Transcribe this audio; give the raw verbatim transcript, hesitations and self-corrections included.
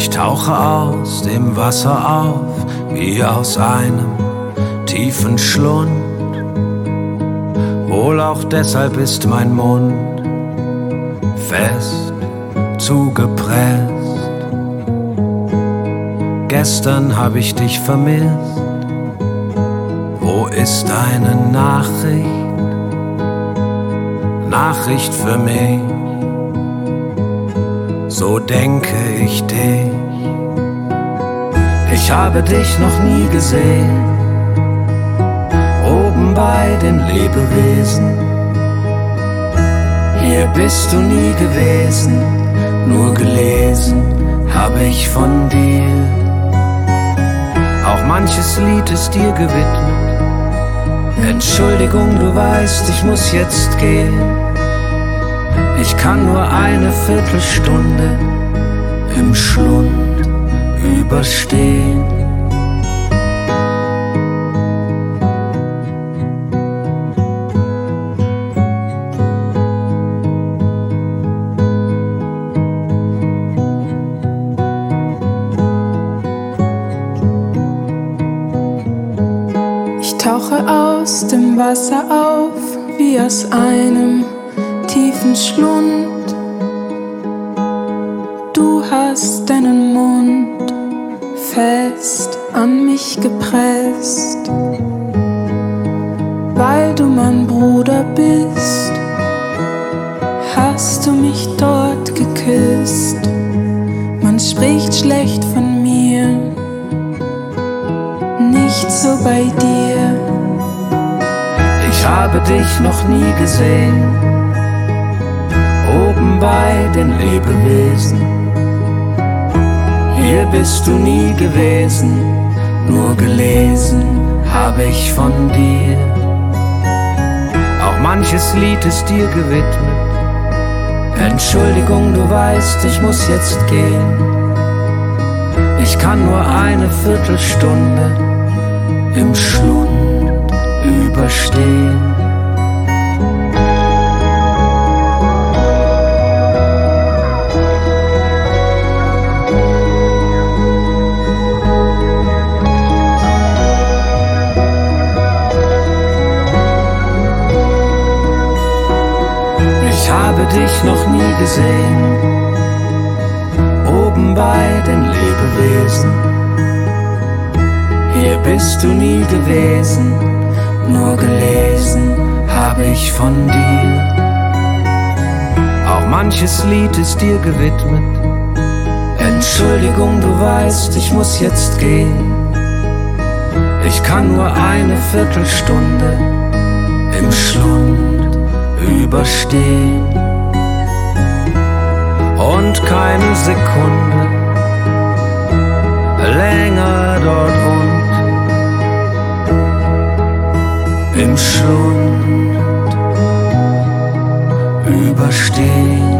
Ich tauche aus dem Wasser auf, wie aus einem tiefen Schlund. Wohl auch deshalb ist mein Mund fest zugepresst. Gestern hab ich dich vermisst. Wo ist deine Nachricht? Nachricht für mich. So denke ich dich. Ich habe dich noch nie gesehen, oben bei den Lebewesen. Hier bist du nie gewesen, nur gelesen habe ich von dir. Auch manches Lied ist dir gewidmet. Entschuldigung, du weißt, ich muss jetzt gehen. Ich kann nur eine Viertelstunde im Schlund überstehen. Ich tauche aus dem Wasser auf, wie aus einem tiefen Schlund. Du hast deinen Mund fest an mich gepresst. Weil du mein Bruder bist, hast du mich dort geküsst. Man spricht schlecht von mir, nicht so bei dir. Ich habe dich noch nie gesehen, oben bei den Lebewesen. Hier bist du nie gewesen, nur gelesen habe ich von dir. Auch manches Lied ist dir gewidmet. Entschuldigung, du weißt, ich muss jetzt gehen. Ich kann nur eine Viertelstunde im Schlund überstehen. Ich habe dich noch nie gesehen, oben bei den Lebewesen. Hier bist du nie gewesen, nur gelesen habe ich von dir. Auch manches Lied ist dir gewidmet. Entschuldigung, du weißt, ich muss jetzt gehen. Ich kann nur eine Viertelstunde im Schlund überstehen und keine Sekunde länger dort unten im Schlund überstehen.